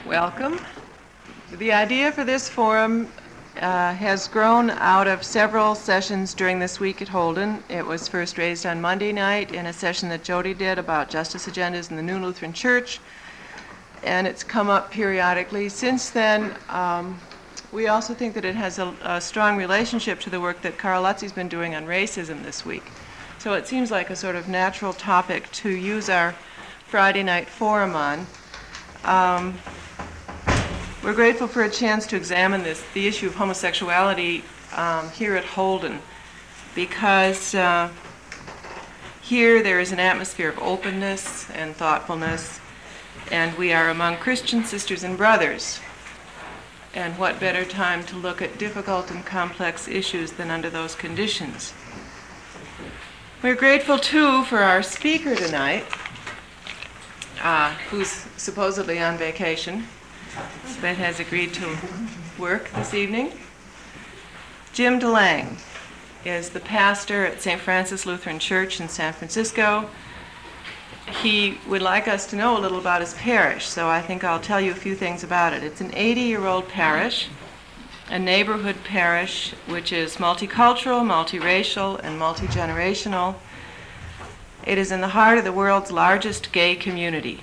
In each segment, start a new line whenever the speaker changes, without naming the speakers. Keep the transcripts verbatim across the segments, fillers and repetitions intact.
Welcome. The idea for this forum uh, has grown out of several sessions during this week at Holden. It was first raised on Monday night in a session that Jody did about justice agendas in the New Lutheran Church, and it's come up periodically. Since then, um, we also think that it has a, a strong relationship to the work that Carl Lutze's been doing on racism this week. So it seems like a sort of natural topic to use our Friday night forum on. Um, We're grateful for a chance to examine this, the issue of homosexuality um, here at Holden, because uh, here there is an atmosphere of openness and thoughtfulness, and we are among Christian sisters and brothers. And what better time to look at difficult and complex issues than under those conditions? We're grateful, too, for our speaker tonight, uh, who's supposedly on vacation, but has agreed to work this evening. Jim DeLange is the pastor at Saint Francis Lutheran Church in San Francisco. He would like us to know a little about his parish, so I think I'll tell you a few things about it. It's an eighty-year-old parish, a neighborhood parish which is multicultural, multiracial, and multi-generational. It is in the heart of the world's largest gay community.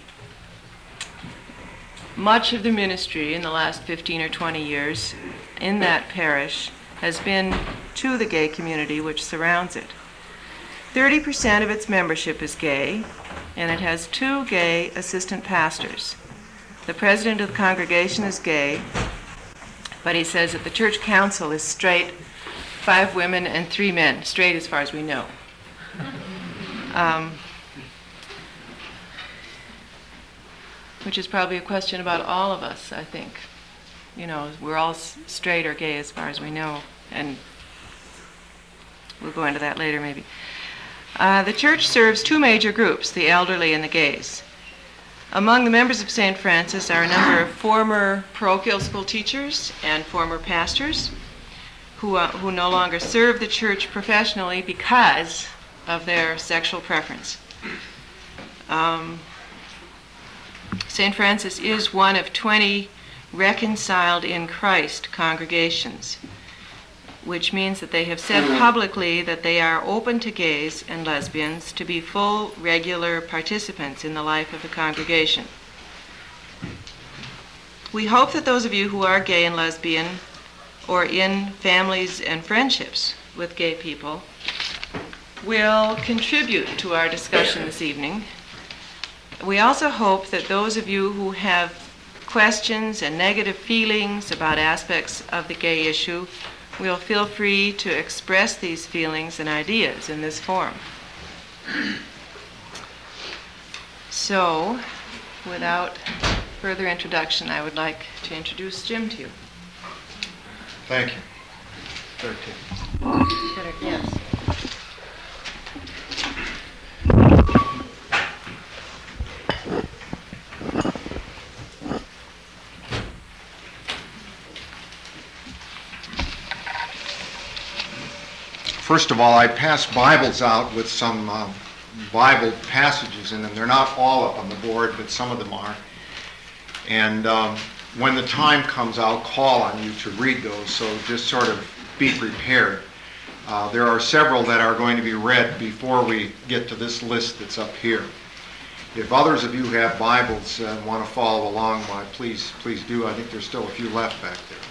Much of the ministry in the last fifteen or twenty years in that parish has been to the gay community which surrounds it. thirty percent of its membership is gay, and it has two gay assistant pastors. The president of the congregation is gay, but he says that the church council is straight, five women and three men, straight as far as we know. Um, which is probably a question about all of us, I think. You know, we're all s- straight or gay as far as we know, and we'll go into that later maybe. Uh, the church serves two major groups, the elderly and the gays. Among the members of Saint Francis are a number of former parochial school teachers and former pastors who, uh, who no longer serve the church professionally because of their sexual preference. Um, Saint Francis is one of twenty reconciled in Christ congregations, which means that they have said publicly that they are open to gays and lesbians to be full, regular participants in the life of the congregation. We hope that those of you who are gay and lesbian or in families and friendships with gay people will contribute to our discussion this evening. We also hope that those of you who have questions and negative feelings about aspects of the gay issue will feel free to express these feelings and ideas in this forum. So, without further introduction, I would like to introduce Jim to you.
Thank you.
Better, yes.
First of all, I pass Bibles out with some uh, Bible passages in them. They're not all up on the board, but some of them are. And um, when the time comes, I'll call on you to read those, so just sort of be prepared. Uh, there are several that are going to be read before we get to this list that's up here. If others of you have Bibles and want to follow along, why, please, please do. I think there's still a few left back there.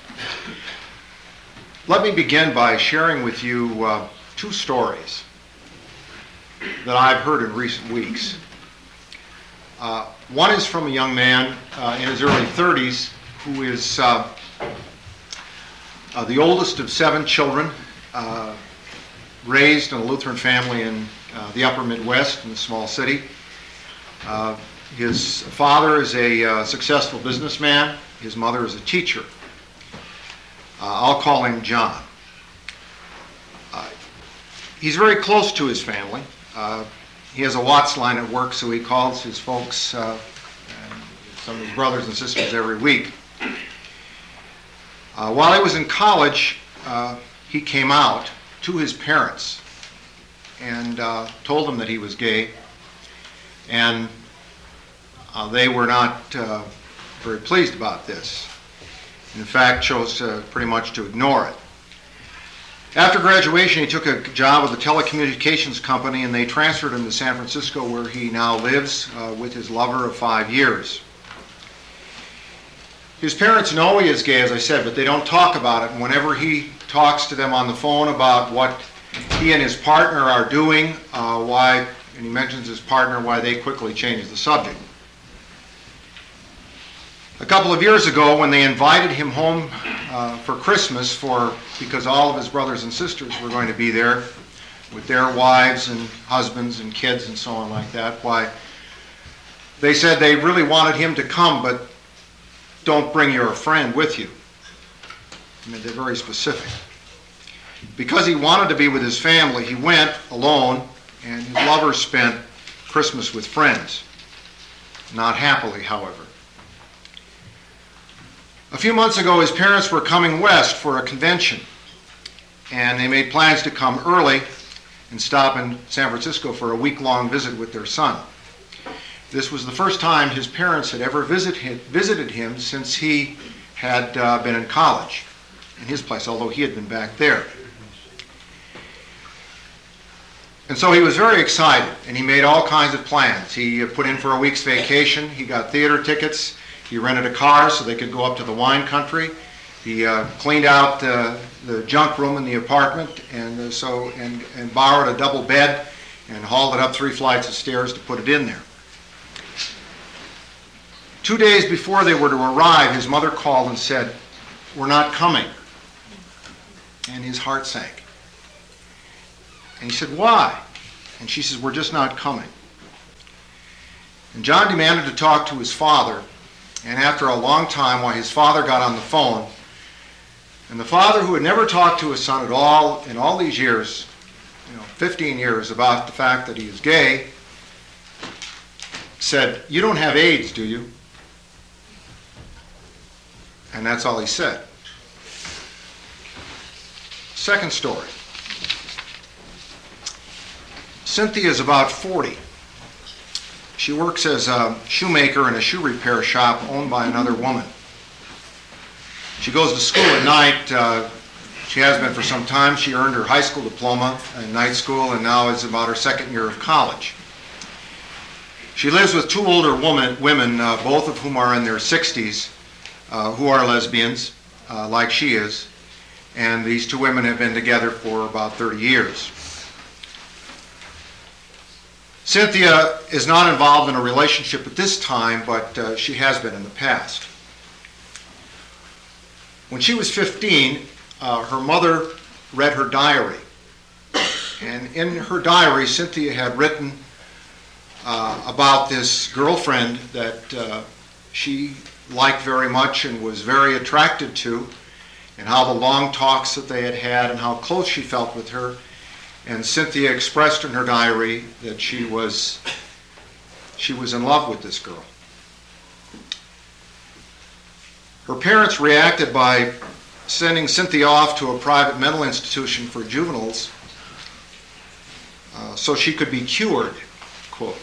Let me begin by sharing with you uh, two stories that I've heard in recent weeks. Uh, one is from a young man uh, in his early thirties who is uh, uh, the oldest of seven children, uh, raised in a Lutheran family in uh, the upper Midwest in a small city. Uh, his father is a uh, successful businessman. His mother is a teacher. Uh, I'll call him John. Uh, he's very close to his family. Uh, he has a Watts line at work, so he calls his folks, uh, and some of his brothers and sisters every week. Uh, while he was in college, uh, he came out to his parents and uh, told them that he was gay. And uh, they were not uh, very pleased about this. In fact, chose uh, pretty much to ignore it. After graduation, he took a job with a telecommunications company, and they transferred him to San Francisco, where he now lives uh, with his lover of five years. His parents know he is gay, as I said, but they don't talk about it. And whenever he talks to them on the phone about what he and his partner are doing, uh, why, and he mentions his partner, why they quickly change the subject. A couple of years ago, when they invited him home uh, for Christmas, for because all of his brothers and sisters were going to be there with their wives and husbands and kids and so on like that, why, they said they really wanted him to come, but don't bring your friend with you. I mean, they're very specific. Because he wanted to be with his family, he went alone, and his lover spent Christmas with friends. Not happily, however. A few months ago, his parents were coming west for a convention, and they made plans to come early and stop in San Francisco for a week-long visit with their son. This was the first time his parents had ever visit him, visited him since he had uh, been in college in his place, although he had been back there. And so he was very excited, and he made all kinds of plans. He uh, put in for a week's vacation. He got theater tickets. He rented a car so they could go up to the wine country. He uh, cleaned out uh, the junk room in the apartment, and uh, so and, and borrowed a double bed and hauled it up three flights of stairs to put it in there. Two days before they were to arrive, his mother called and said, "We're not coming." And his heart sank. And he said, "Why?" And she says, "We're just not coming." And John demanded to talk to his father. And after a long time, while his father got on the phone, and the father, who had never talked to his son at all in all these years, you know, fifteen years, about the fact that he is gay, said, "You don't have AIDS, do you?" And that's all he said. Second story. Cynthia is about forty. She works as a shoemaker in a shoe repair shop owned by another woman. She goes to school at night. Uh, she has been for some time. She earned her high school diploma in night school and now is about her second year of college. She lives with two older woman, women, uh, both of whom are in their sixties, uh, who are lesbians, uh, like she is. And these two women have been together for about thirty years. Cynthia is not involved in a relationship at this time, but uh, she has been in the past. When she was fifteen, uh, her mother read her diary. And in her diary, Cynthia had written uh, about this girlfriend that uh, she liked very much and was very attracted to, and how the long talks that they had had and how close she felt with her. And Cynthia expressed in her diary that she was she was in love with this girl. Her parents reacted by sending Cynthia off to a private mental institution for juveniles uh, so she could be cured, quote.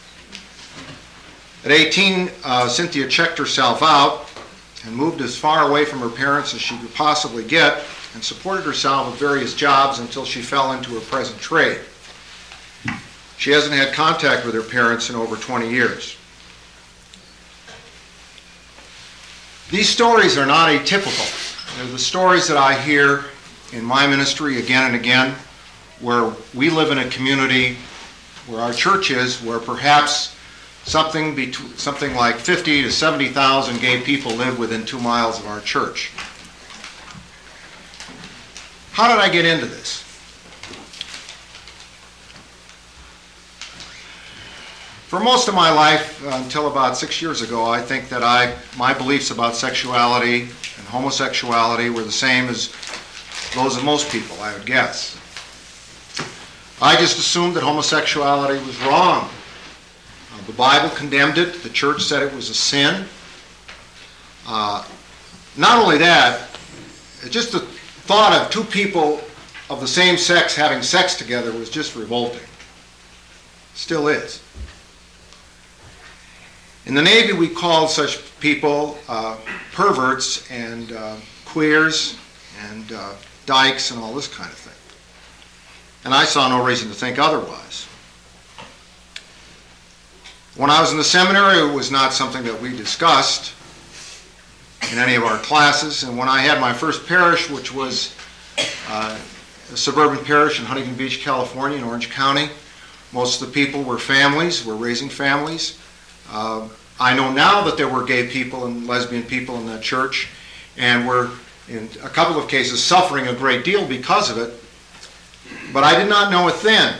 At eighteen, uh, Cynthia checked herself out and moved as far away from her parents as she could possibly get, and supported herself with various jobs until she fell into her present trade. She hasn't had contact with her parents in over twenty years. These stories are not atypical. They're the stories that I hear in my ministry again and again, where we live in a community where our church is, where perhaps something between, something like fifty to seventy thousand gay people live within two miles of our church. How did I get into this? For most of my life, uh, until about six years ago, I think that I, my beliefs about sexuality and homosexuality were the same as those of most people, I would guess. I just assumed that homosexuality was wrong. Uh, the Bible condemned it. The church said it was a sin. Uh, not only that, it just the thought of two people of the same sex having sex together was just revolting. Still is. In the Navy, we called such people, uh, perverts and uh, queers and uh, dykes and all this kind of thing. And I saw no reason to think otherwise. When I was in the seminary, it was not something that we discussed in any of our classes. And when I had my first parish, which was uh, a suburban parish in Huntington Beach, California, in Orange County, most of the people were families, were raising families. Uh, I know now that there were gay people and lesbian people in that church, and were, in a couple of cases, suffering a great deal because of it. But I did not know it then.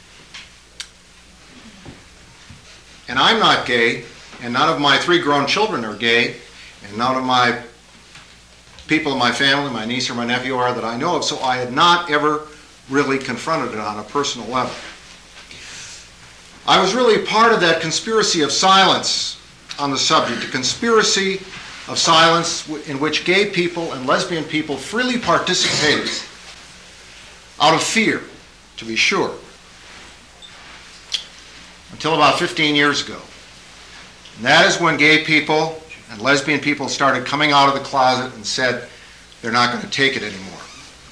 And I'm not gay, and none of my three grown children are gay, and none of my people in my family, my niece or my nephew, are that I know of, so I had not ever really confronted it on a personal level. I was really part of that conspiracy of silence on the subject, a conspiracy of silence in which gay people and lesbian people freely participated, out of fear, to be sure, until about fifteen years ago. And that is when gay people and lesbian people started coming out of the closet and said they're not going to take it anymore.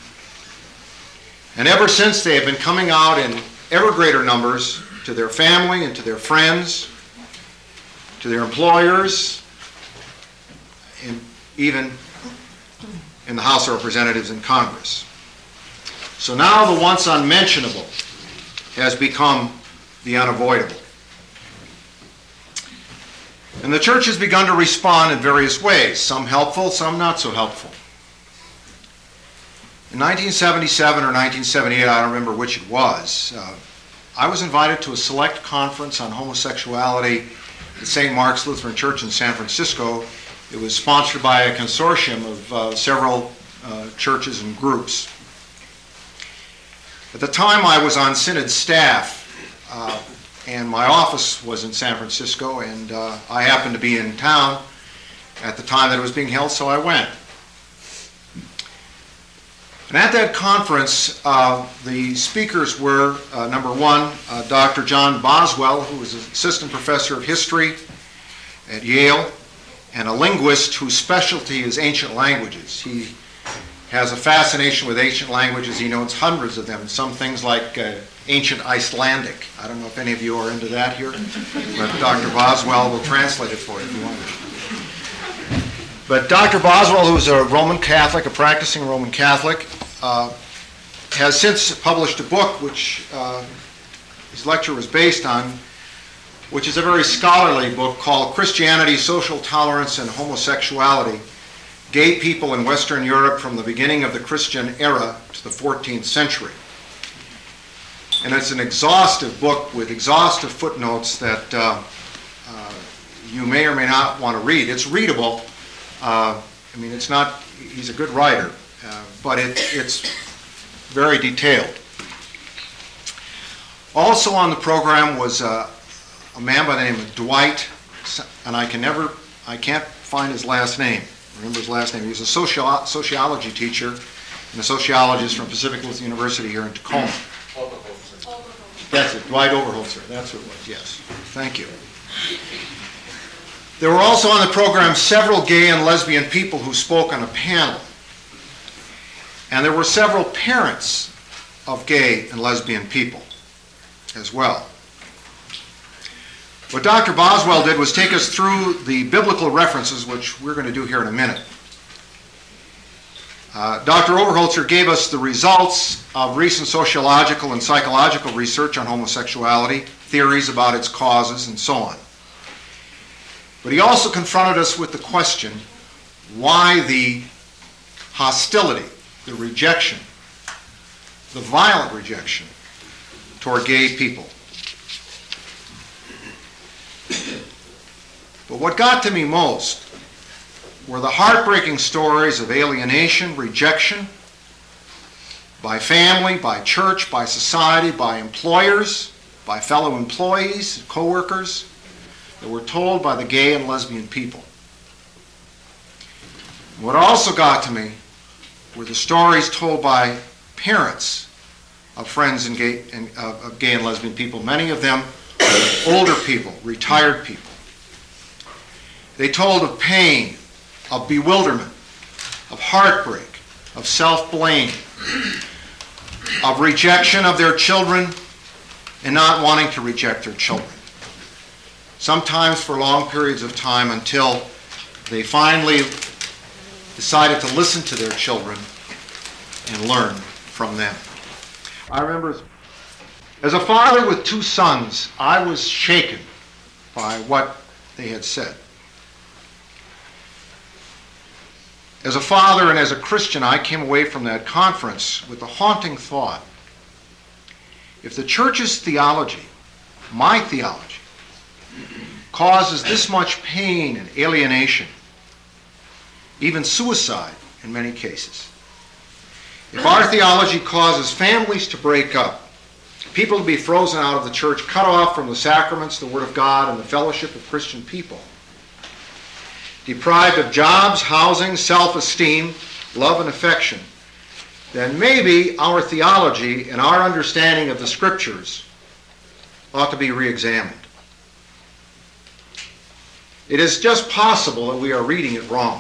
And ever since, they have been coming out in ever greater numbers to their family and to their friends, to their employers, and even in the House of Representatives and Congress. So now the once unmentionable has become the unavoidable. And the church has begun to respond in various ways, some helpful, some not so helpful. In nineteen seventy-seven or nineteen seventy-eight, I don't remember which it was, uh, I was invited to a select conference on homosexuality at Saint Mark's Lutheran Church in San Francisco. It was sponsored by a consortium of uh, several uh, churches and groups. At the time, I was on Synod staff, uh, and my office was in San Francisco, and uh, I happened to be in town at the time that it was being held, so I went. And at that conference, uh, the speakers were, uh, number one, uh, Doctor John Boswell, who was assistant professor of history at Yale, and a linguist whose specialty is ancient languages. He has a fascination with ancient languages. He knows hundreds of them, some things like uh, ancient Icelandic. I don't know if any of you are into that here, but Doctor Boswell will translate it for you if you want. But Doctor Boswell, who's a Roman Catholic, a practicing Roman Catholic, uh, has since published a book which uh, his lecture was based on, which is a very scholarly book called Christianity, Social Tolerance, and Homosexuality, Gay People in Western Europe from the Beginning of the Christian Era to the fourteenth Century. And it's an exhaustive book with exhaustive footnotes that uh, uh, you may or may not want to read. It's readable. Uh, I mean, it's not, he's a good writer, uh, but it, it's very detailed. Also on the program was uh, a man by the name of Dwight, and I can never, I can't find his last name. Remember his last name. He was a socio- sociology teacher and a sociologist from Pacific Lutheran University here in Tacoma. That's it, Dwight Overholzer. That's who it was, yes. Thank you. There were also on the program several gay and lesbian people who spoke on a panel. And there were several parents of gay and lesbian people as well. What Doctor Boswell did was take us through the biblical references, which we're going to do here in a minute. Uh, Doctor Overholzer gave us the results of recent sociological and psychological research on homosexuality, theories about its causes, and so on. But he also confronted us with the question, why the hostility, the rejection, the violent rejection toward gay people? But what got to me most were the heartbreaking stories of alienation, rejection, by family, by church, by society, by employers, by fellow employees, co-workers, that were told by the gay and lesbian people. What also got to me were the stories told by parents of friends and gay and, uh, of gay and lesbian people, many of them older people, retired people. They told of pain, of bewilderment, of heartbreak, of self-blame, of rejection of their children and not wanting to reject their children. Sometimes for long periods of time until they finally decided to listen to their children and learn from them. I remember as a father with two sons, I was shaken by what they had said. As a father and as a Christian, I came away from that conference with the haunting thought, if the church's theology, my theology, causes this much pain and alienation, even suicide in many cases, if our theology causes families to break up, people to be frozen out of the church, cut off from the sacraments, the Word of God, and the fellowship of Christian people, deprived of jobs, housing, self-esteem, love, and affection, then maybe our theology and our understanding of the Scriptures ought to be re-examined. It is just possible that we are reading it wrong.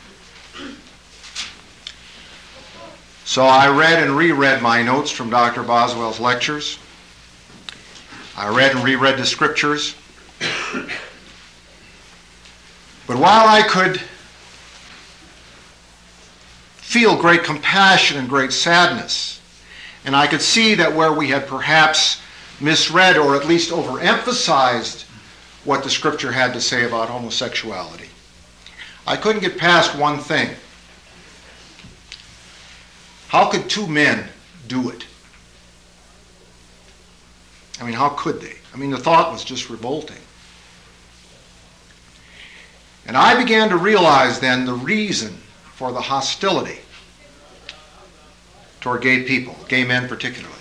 So I read and reread my notes from Doctor Boswell's lectures. I read and reread the Scriptures. But while I could feel great compassion and great sadness, and I could see that where we had perhaps misread or at least overemphasized what the Scripture had to say about homosexuality, I couldn't get past one thing. How could two men do it? I mean, how could they? I mean, the thought was just revolting. And I began to realize then the reason for the hostility toward gay people, gay men particularly.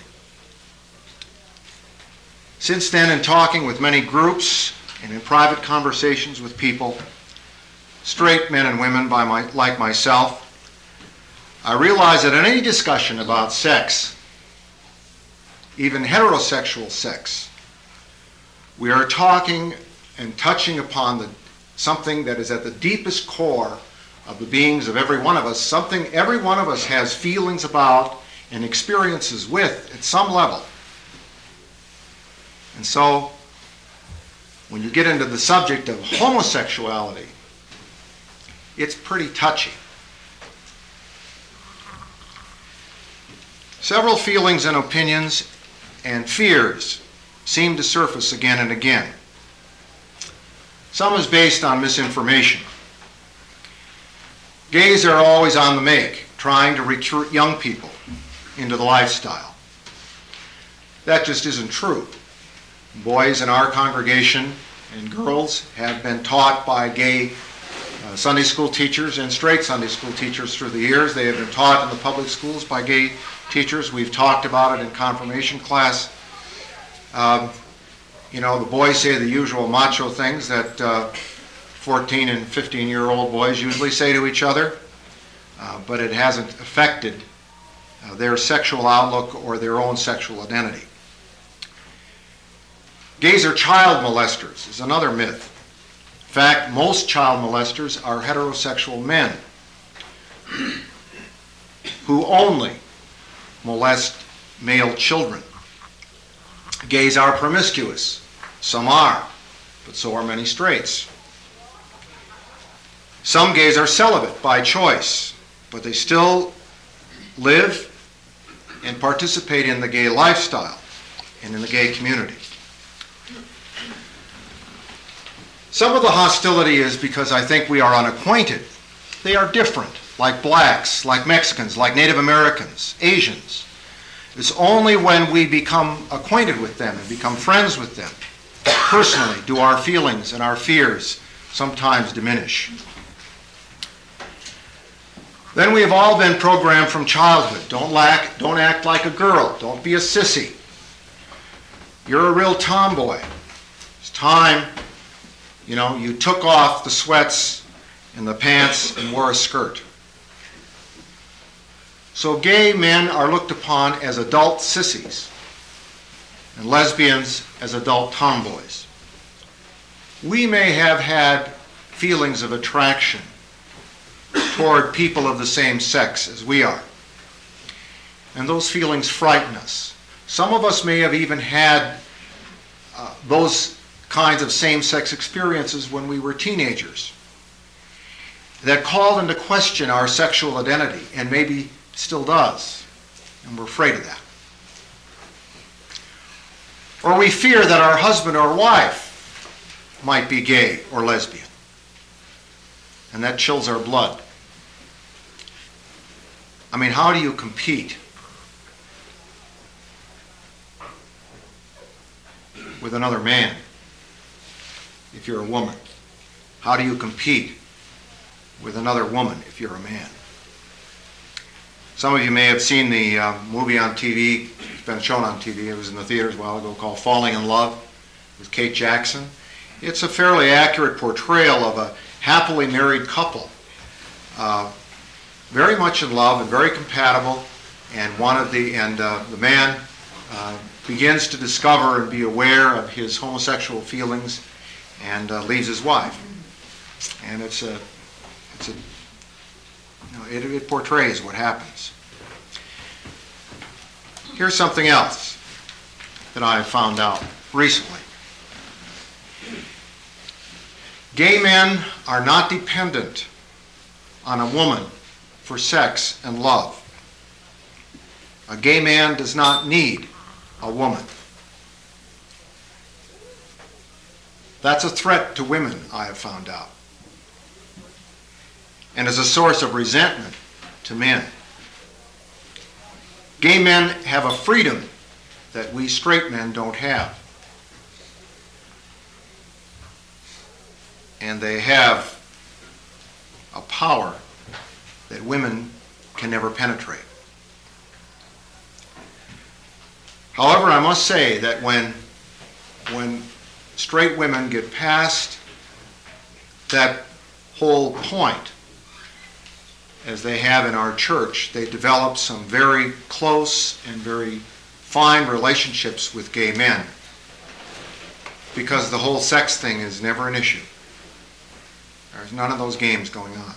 Since then, in talking with many groups and in private conversations with people, straight men and women by my, like myself, I realized that in any discussion about sex, even heterosexual sex, we are talking and touching upon the something that is at the deepest core of the beings of every one of us, something every one of us has feelings about and experiences with at some level. And so, when you get into the subject of homosexuality, it's pretty touchy. Several feelings and opinions and fears seem to surface again and again. Some is based on misinformation. Gays are always on the make, trying to recruit young people into the lifestyle. That just isn't true. Boys in our congregation and girls have been taught by gay uh, Sunday school teachers and straight Sunday school teachers through the years. They have been taught in the public schools by gay teachers. We've talked about it in confirmation class. Um, You know, the boys say the usual macho things that uh, fourteen and fifteen-year-old boys usually say to each other, uh, but it hasn't affected uh, their sexual outlook or their own sexual identity. Gays are child molesters is another myth. In fact, most child molesters are heterosexual men who only molest male children. Gays are promiscuous. Some are, but so are many straights. Some gays are celibate by choice, but they still live and participate in the gay lifestyle and in the gay community. Some of the hostility is because I think we are unacquainted. They are different, like blacks, like Mexicans, like Native Americans, Asians. It's only when we become acquainted with them and become friends with them personally do our feelings and our fears sometimes diminish. Then we have all been programmed from childhood. Don't lack, don't act like a girl. Don't be a sissy. You're a real tomboy. It's time, you know, you took off the sweats and the pants and wore a skirt. So gay men are looked upon as adult sissies and lesbians as adult tomboys. We may have had feelings of attraction toward people of the same sex as we are. And those feelings frighten us. Some of us may have even had uh, those kinds of same-sex experiences when we were teenagers that called into question our sexual identity, and maybe still does, and we're afraid of that. Or we fear that our husband or wife might be gay or lesbian, and that chills our blood. I mean, how do you compete with another man if you're a woman? How do you compete with another woman if you're a man? Some of you may have seen the uh, movie on T V. It's been shown on T V. It was in the theaters a while ago, called Falling in Love with Kate Jackson. It's a fairly accurate portrayal of a happily married couple, uh, very much in love and very compatible. And one of the and uh, the man uh, begins to discover and be aware of his homosexual feelings, and uh, leaves his wife. And it's a it's a you know, it, it portrays what happens. Here's something else that I found out recently. Gay men are not dependent on a woman for sex and love. A gay man does not need a woman. That's a threat to women, I have found out, and is a source of resentment to men. Gay men have a freedom that we straight men don't have. And they have a power that women can never penetrate. However, I must say that when, when straight women get past that whole point, as they have in our church, they develop some very close and very fine relationships with gay men, because the whole sex thing is never an issue. There's none of those games going on.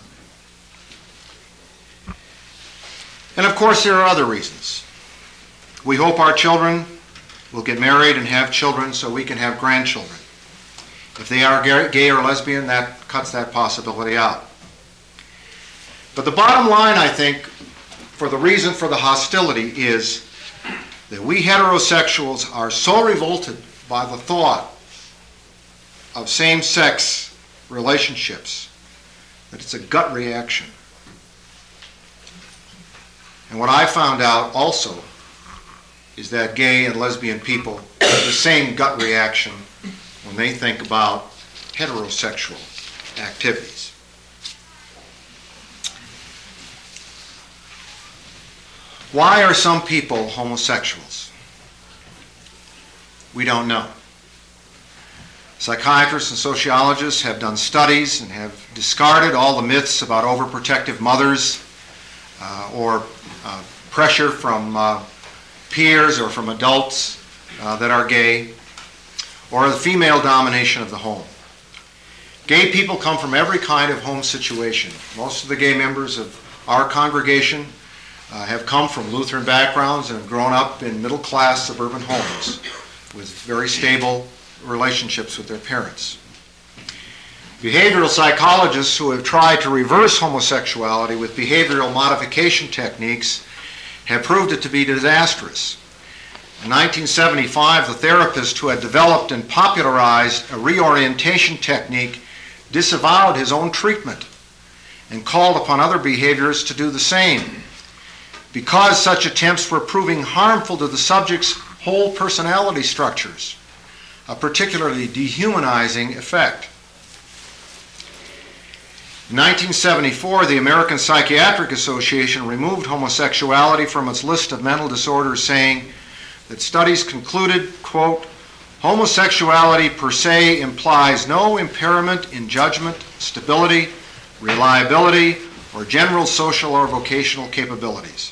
And of course, there are other reasons. We hope our children will get married and have children so we can have grandchildren. If they are gay or lesbian, that cuts that possibility out. But the bottom line, I think, for the reason for the hostility is that we heterosexuals are so revolted by the thought of same-sex relationships that it's a gut reaction. And what I found out also is that gay and lesbian people have the same gut reaction when they think about heterosexual activities. Why are some people homosexuals? We don't know. Psychiatrists and sociologists have done studies and have discarded all the myths about overprotective mothers uh, or uh, pressure from uh, peers or from adults uh, that are gay, or the female domination of the home. Gay people come from every kind of home situation. Most of the gay members of our congregation uh, have come from Lutheran backgrounds and have grown up in middle-class suburban homes with very stable relationships with their parents. Behavioral psychologists who have tried to reverse homosexuality with behavioral modification techniques have proved it to be disastrous. In nineteen seventy-five, the therapist who had developed and popularized a reorientation technique disavowed his own treatment and called upon other behaviors to do the same, because such attempts were proving harmful to the subject's whole personality structures, a particularly dehumanizing effect. In nineteen seventy-four, the American Psychiatric Association removed homosexuality from its list of mental disorders, saying that studies concluded, quote, homosexuality per se implies no impairment in judgment, stability, reliability, or general social or vocational capabilities.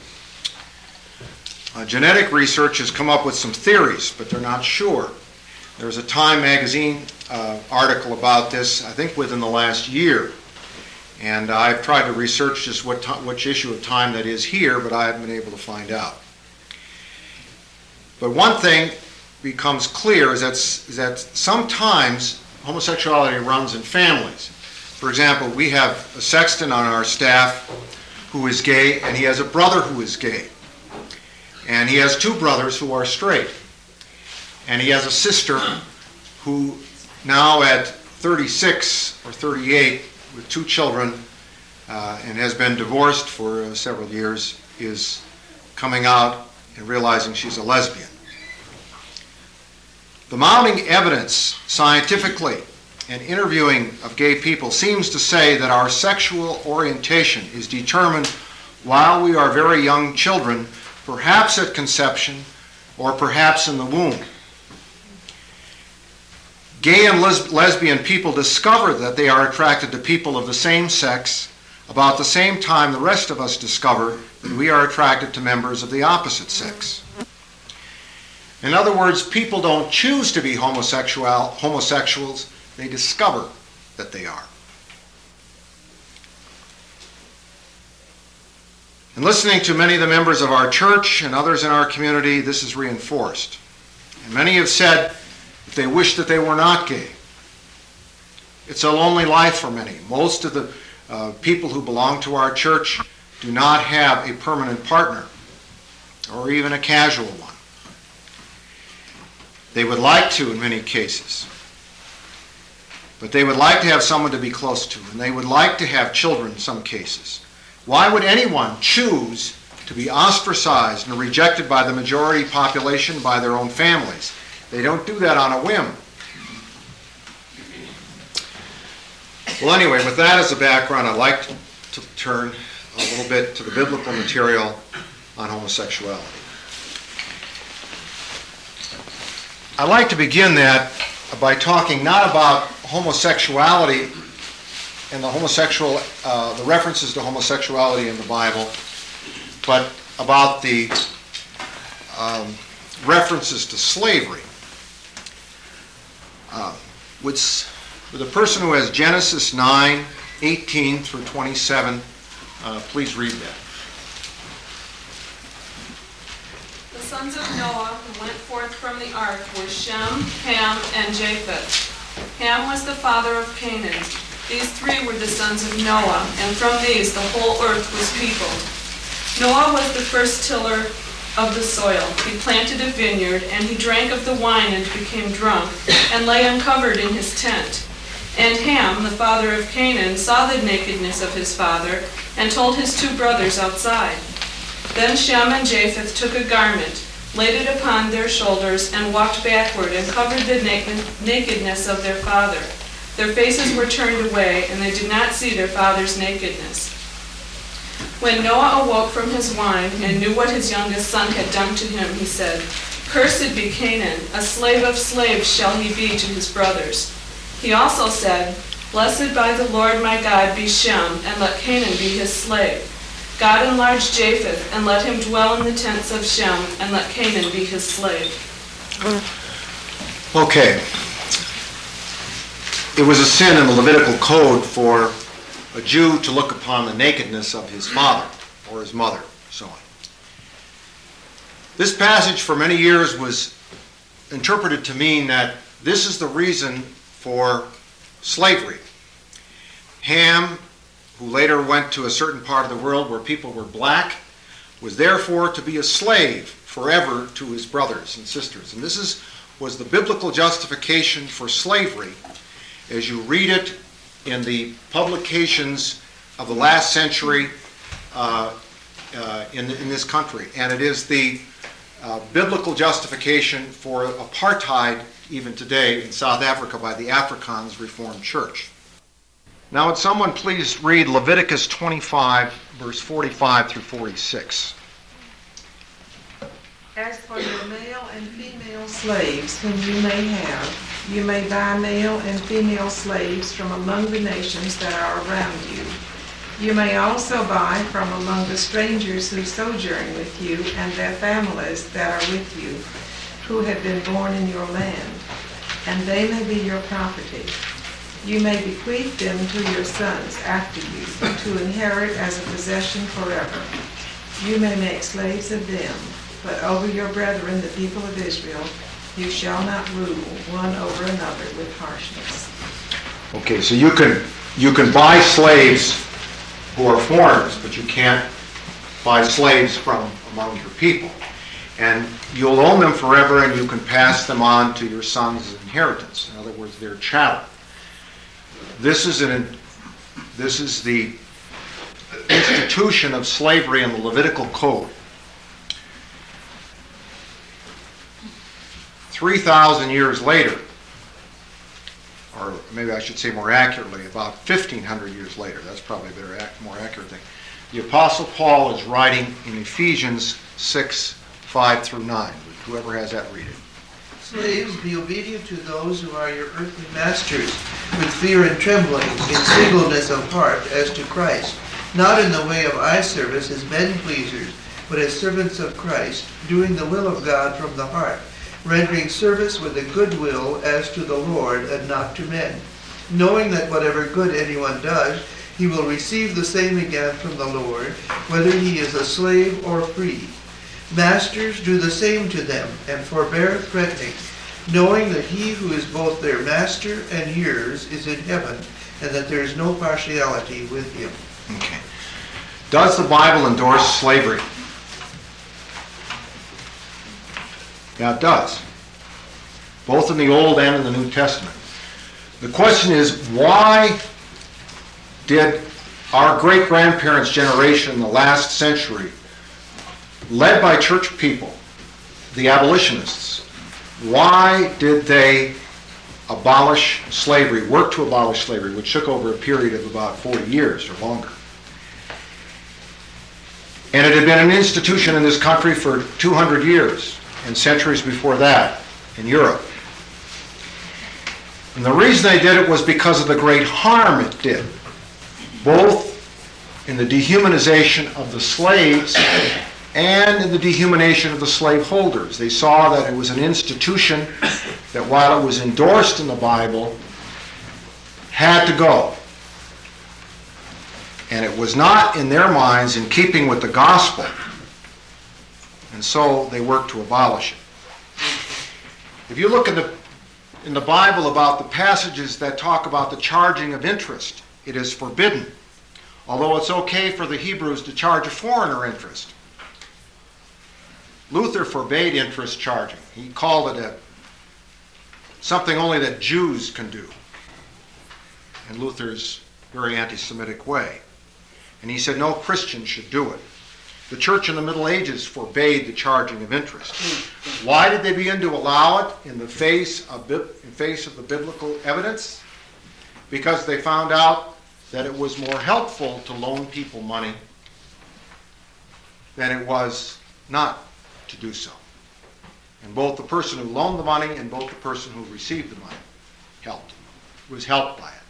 Uh, genetic research has come up with some theories, but they're not sure. There's a Time magazine uh, article about this, I think within the last year. And I've tried to research just what t- which issue of Time that is here, but I haven't been able to find out. But one thing becomes clear is that, is that sometimes homosexuality runs in families. For example, we have a sexton on our staff who is gay, and he has a brother who is gay. And he has two brothers who are straight. And he has a sister who now at thirty-six or thirty-eight with two children uh, and has been divorced for uh, several years is coming out and realizing she's a lesbian. The mounting evidence scientifically and interviewing of gay people seems to say that our sexual orientation is determined while we are very young children, perhaps at conception or perhaps in the womb. Gay and les- lesbian people discover that they are attracted to people of the same sex about the same time the rest of us discover that we are attracted to members of the opposite sex. In other words, people don't choose to be homosexual, homosexuals, they discover that they are. In listening to many of the members of our church and others in our community, this is reinforced. And many have said that they wish that they were not gay. It's a lonely life for many. Most of the uh, people who belong to our church do not have a permanent partner or even a casual one. They would like to in many cases. But they would like to have someone to be close to, and they would like to have children in some cases. Why would anyone choose to be ostracized and rejected by the majority population, by their own families? They don't do that on a whim. Well, anyway, with that as a background, I'd like to turn a little bit to the biblical material on homosexuality. I'd like to begin that by talking not about homosexuality and the homosexual, uh, the references to homosexuality in the Bible, but about the um, references to slavery. Uh, with, with a person who has Genesis nine, eighteen through twenty-seven, uh, please read that.
The sons of Noah who went forth from the ark were Shem, Ham, and Japheth. Ham was the father of Canaan. These three were the sons of Noah, and from these the whole earth was peopled. Noah was the first tiller of the soil. He planted a vineyard, and he drank of the wine and became drunk, and lay uncovered in his tent. And Ham, the father of Canaan, saw the nakedness of his father, and told his two brothers outside. Then Shem and Japheth took a garment, laid it upon their shoulders, and walked backward, and covered the naked, nakedness of their father. Their faces were turned away, and they did not see their father's nakedness. When Noah awoke from his wine, and knew what his youngest son had done to him, he said, "Cursed be Canaan, a slave of slaves shall he be to his brothers." He also said, "Blessed by the Lord my God be Shem, and let Canaan be his slave. God enlarge Japheth, and let him dwell in the tents of Shem, and let Canaan be his slave."
Okay. It was a sin in the Levitical code for a Jew to look upon the nakedness of his father or his mother, so on. This passage for many years was interpreted to mean that this is the reason for slavery. Ham, who later went to a certain part of the world where people were black, was therefore to be a slave forever to his brothers and sisters. And this is, was the biblical justification for slavery as you read it in the publications of the last century uh, uh, in, in this country. And it is the uh, biblical justification for apartheid even today in South Africa by the Afrikaans Reformed Church. Now would someone please read Leviticus twenty-five, verse forty-five through forty-six.
As for your male and female slaves whom you may have, you may buy male and female slaves from among the nations that are around you. You may also buy from among the strangers who sojourn with you and their families that are with you, who have been born in your land. and they may be your property. You may bequeath them to your sons after you, to inherit as a possession forever. You may make slaves of them, but over your brethren, the people of Israel, you shall not rule one over another with harshness.
Okay, so you can, you can buy slaves who are foreigners, but you can't buy slaves from among your people. And you'll own them forever, and you can pass them on to your sons as inheritance. In other words, they're chattel. This is an this is the institution of slavery in the Levitical Code. Three thousand years later, or maybe I should say more accurately, about fifteen hundred years later, that's probably a better, more accurate thing, the Apostle Paul is writing in Ephesians six, five through nine. Whoever has that, read it.
Slaves, be obedient to those who are your earthly masters, with fear and trembling, in singleness of heart, as to Christ, not in the way of eye service as men pleasers, but as servants of Christ, doing the will of God from the heart, rendering service with a good will as to the Lord and not to men, knowing that whatever good anyone does, he will receive the same again from the Lord, whether he is a slave or free. Masters, do the same to them, and forbear threatening, knowing that he who is both their master and yours is in heaven, and that there is no partiality with him.
Okay. Does the Bible endorse slavery? Yeah, it does. Both in the Old and in the New Testament. The question is, why did our great-grandparents' generation in the last century, led by church people, the abolitionists, why did they abolish slavery, work to abolish slavery, which took over a period of about forty years or longer? And it had been an institution in this country for two hundred years, and centuries before that in Europe. And the reason they did it was because of the great harm it did, both in the dehumanization of the slaves and in the dehumanization of the slaveholders. They saw that it was an institution that, while it was endorsed in the Bible, had to go. And it was not, in their minds, in keeping with the gospel. And so they worked to abolish it. If you look in the, in the Bible about the passages that talk about the charging of interest, it is forbidden. Although it's okay for the Hebrews to charge a foreigner interest. Luther forbade interest charging. He called it a, something only that Jews can do, in Luther's very anti-Semitic way. And he said no Christian should do it. The church in the Middle Ages forbade the charging of interest. Why did they begin to allow it in the face of, in face of the biblical evidence? Because they found out that it was more helpful to loan people money than it was not to do so. And both the person who loaned the money and both the person who received the money helped, was helped by it.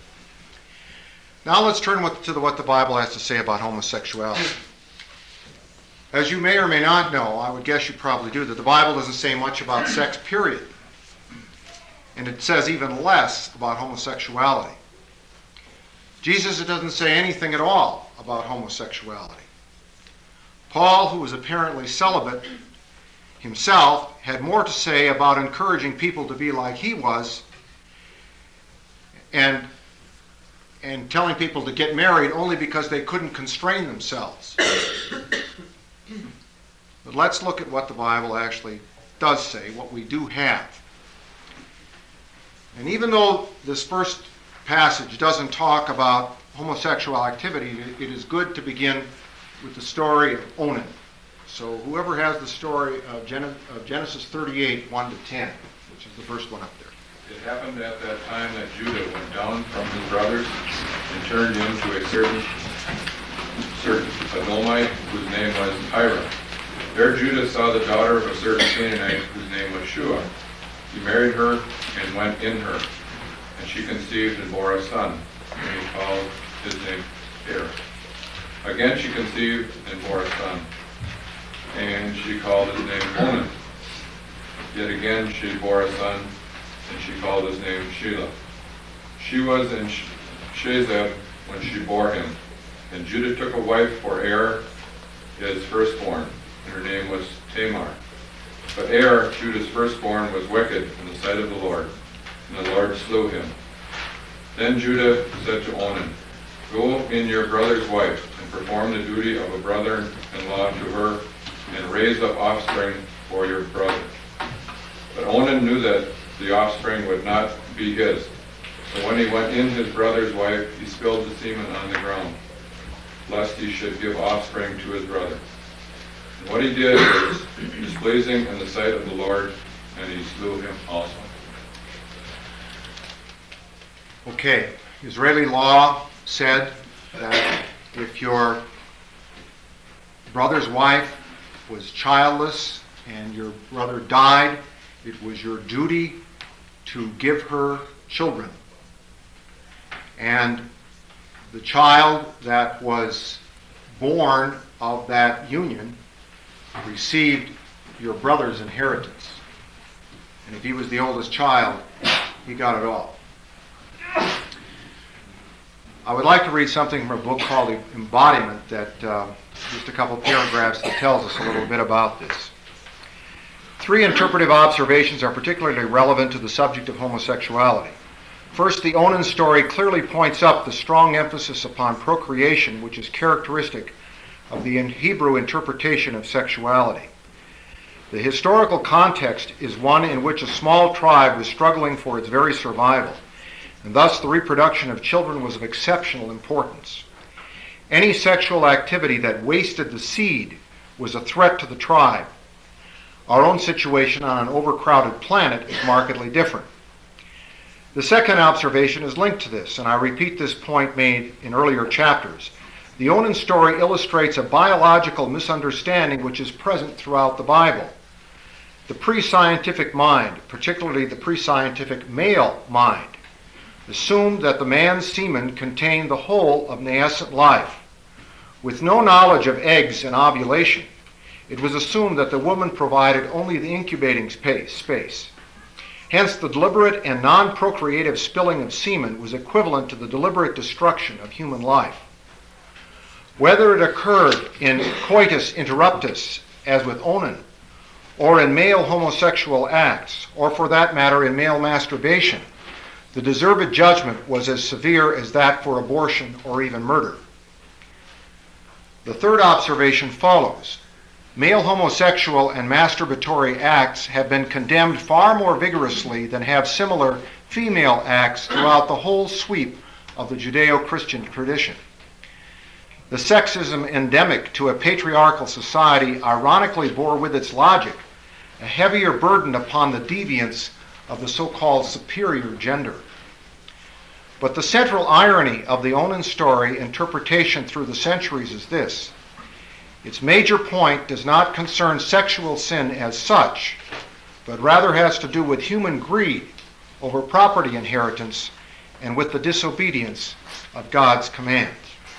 Now let's turn to the, what the Bible has to say about homosexuality. As you may or may not know, I would guess you probably do, that the Bible doesn't say much about sex, period. And it says even less about homosexuality. Jesus, it doesn't say anything at all about homosexuality. Paul, who was apparently celibate himself, had more to say about encouraging people to be like he was and, and telling people to get married only because they couldn't constrain themselves. But let's look at what the Bible actually does say, what we do have. And even though this first passage doesn't talk about homosexual activity, it is good to begin with the story of Onan. So whoever has the story of Genesis thirty-eight, one to ten, which is the first one up there.
It happened at that time that Judah went down from his brothers and turned into a certain, certain Adullamite whose name was Hira. There Judah saw the daughter of a certain Canaanite whose name was Shua. He married her and went in her, and she conceived and bore a son, and he called his name Er. Again she conceived and bore a son, and she called his name Onan. Yet again she bore a son, and she called his name Shelah. She was in Shezeb when she bore him. And Judah took a wife for Er, his firstborn, and her name was Tamar. But Er, Judah's firstborn, was wicked in the sight of the Lord, and the Lord slew him. Then Judah said to Onan, "Go in your brother's wife, and perform the duty of a brother-in-law to her, and raise up offspring for your brother." But Onan knew that the offspring would not be his. So when he went in his brother's wife, he spilled the semen on the ground, lest he should give offspring to his brother. And what he did was displeasing in the sight of the Lord, and he slew him also.
Okay, Israeli law said that if your brother's wife was childless and your brother died, it was your duty to give her children. And the child that was born of that union received your brother's inheritance. And if he was the oldest child, he got it all. I would like to read something from a book called The Embodiment, that uh, just a couple paragraphs that tells us a little bit about this. Three interpretive observations are particularly relevant to the subject of homosexuality. First, the Onan story clearly points up the strong emphasis upon procreation, which is characteristic of the Hebrew interpretation of sexuality. The historical context is one in which a small tribe was struggling for its very survival, and thus the reproduction of children was of exceptional importance. Any sexual activity that wasted the seed was a threat to the tribe. Our own situation on an overcrowded planet is markedly different. The second observation is linked to this, and I repeat this point made in earlier chapters. The Onan story illustrates a biological misunderstanding which is present throughout the Bible. The pre-scientific mind, particularly the pre-scientific male mind, assumed that the man's semen contained the whole of nascent life. With no knowledge of eggs and ovulation, it was assumed that the woman provided only the incubating space. Hence, the deliberate and non-procreative spilling of semen was equivalent to the deliberate destruction of human life. Whether it occurred in coitus interruptus, as with Onan, or in male homosexual acts, or for that matter in male masturbation, the deserved judgment was as severe as that for abortion or even murder. The third observation follows. Male homosexual and masturbatory acts have been condemned far more vigorously than have similar female acts throughout the whole sweep of the Judeo-Christian tradition. The sexism endemic to a patriarchal society ironically bore with its logic a heavier burden upon the deviance of the so-called superior gender. But the central irony of the Onan story interpretation through the centuries is this. Its major point does not concern sexual sin as such, but rather has to do with human greed over property inheritance and with the disobedience of God's commands.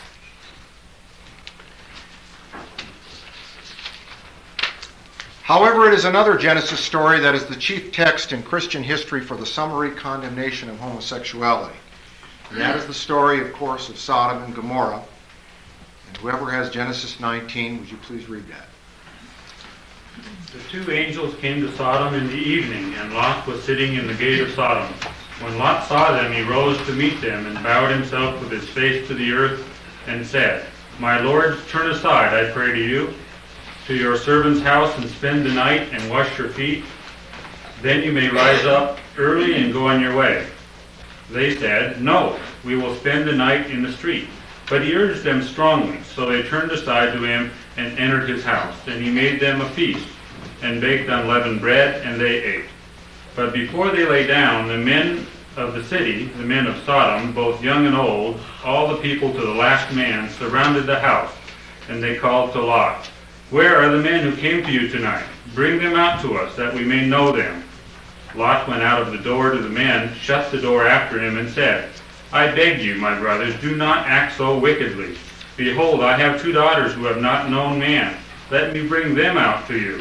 However, it is another Genesis story that is the chief text in Christian history for the summary condemnation of homosexuality. And that is the story, of course, of Sodom and Gomorrah. And whoever has Genesis nineteen, would you please read that?
The two angels came to Sodom in the evening, and Lot was sitting in the gate of Sodom. When Lot saw them, he rose to meet them and bowed himself with his face to the earth and said, "My lord, turn aside, I pray to you, to your servant's house and spend the night and wash your feet. Then you may rise up early and go on your way." They said, "No, we will spend the night in the street." But he urged them strongly, so they turned aside to him and entered his house. And he made them a feast, and baked unleavened bread, and they ate. But before they lay down, the men of the city, the men of Sodom, both young and old, all the people to the last man, surrounded the house. And they called to Lot, "Where are the men who came to you tonight? Bring them out to us, that we may know them." Lot went out of the door to the men, shut the door after him, and said, "I beg you, my brothers, do not act so wickedly. Behold, I have two daughters who have not known man. Let me bring them out to you.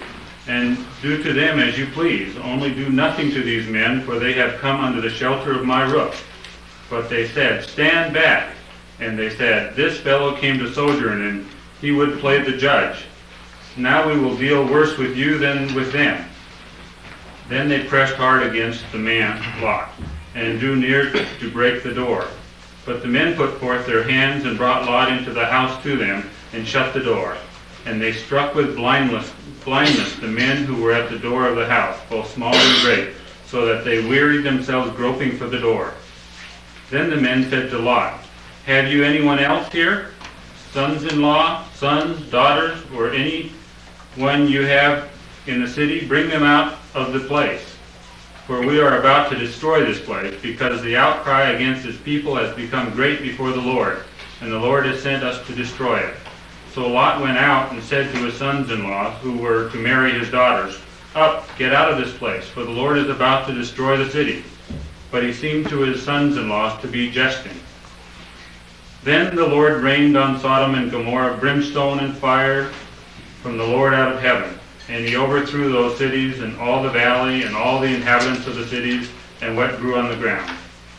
and do to them as you please. Only do nothing to these men, for they have come under the shelter of my roof. But they said, Stand back. And they said, This fellow came to sojourn, and he would play the judge. Now we will deal worse with you than with them. Then they pressed hard against the man Lot, and drew near to break the door. But the men put forth their hands and brought Lot into the house to them, and shut the door. And they struck with blindness, blindness the men who were at the door of the house, both small and great, so that they wearied themselves groping for the door. Then the men said to Lot, Have you anyone else here? Sons-in-law, sons, daughters, or any one you have in the city? Bring them out of the place. For we are about to destroy this place, because the outcry against his people has become great before the Lord, and the Lord has sent us to destroy it. So Lot went out and said to his sons-in-law, who were to marry his daughters, Up, get out of this place, for the Lord is about to destroy the city. But he seemed to his sons-in-law to be jesting. Then the Lord rained on Sodom and Gomorrah brimstone and fire from the Lord out of heaven. And he overthrew those cities and all the valley and all the inhabitants of the cities and what grew on the ground.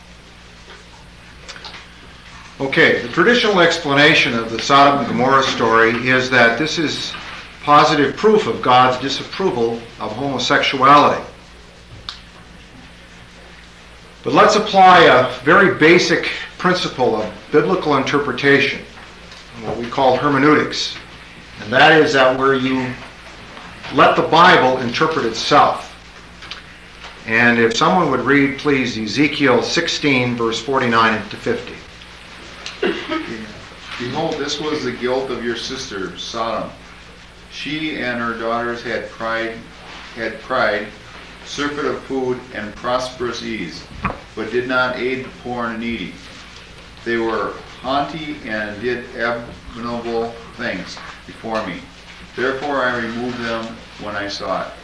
Okay, the traditional explanation of the Sodom and Gomorrah story is that this is positive proof of God's disapproval of homosexuality. But let's apply a very basic principle of biblical interpretation, what we call hermeneutics, and that is that where you let the Bible interpret itself. And if someone would read, please, Ezekiel sixteen, verse forty-nine to fifty.
Behold, this was the guilt of your sister Sodom. She and her daughters had pride, had pride, surfeit of food, and prosperous ease, but did not aid the poor and needy. They were haughty and did abominable things before me. Therefore I removed them when I saw it.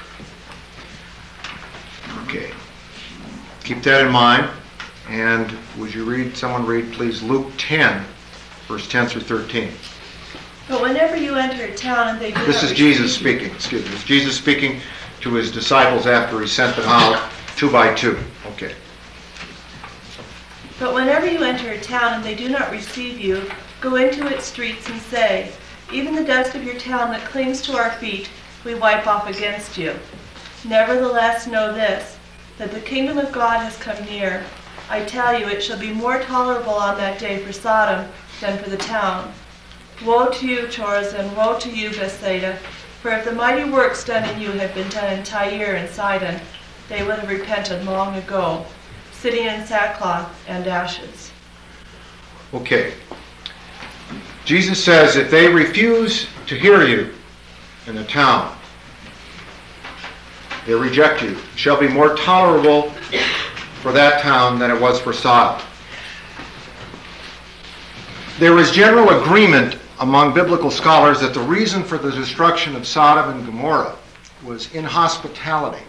Okay. Keep that in mind. And would you read, someone read, please, Luke ten, verse ten through thirteen.
But whenever you enter a town and they do
This
not
is Jesus
receive you-
speaking, excuse me. It's Jesus speaking to his disciples after he sent them out two by two. Okay.
But whenever you enter a town and they do not receive you, go into its streets and say, Even the dust of your town that clings to our feet, we wipe off against you. Nevertheless, know this, that the kingdom of God has come near. I tell you, it shall be more tolerable on that day for Sodom than for the town. Woe to you, Chorazin, woe to you, Bethsaida, for if the mighty works done in you had been done in Tyre and Sidon, they would have repented long ago, sitting in sackcloth and ashes.
Okay. Jesus says if they refuse to hear you in the town, they reject you, it shall be more tolerable for that town than it was for Sodom. There is general agreement among biblical scholars that the reason for the destruction of Sodom and Gomorrah was inhospitality.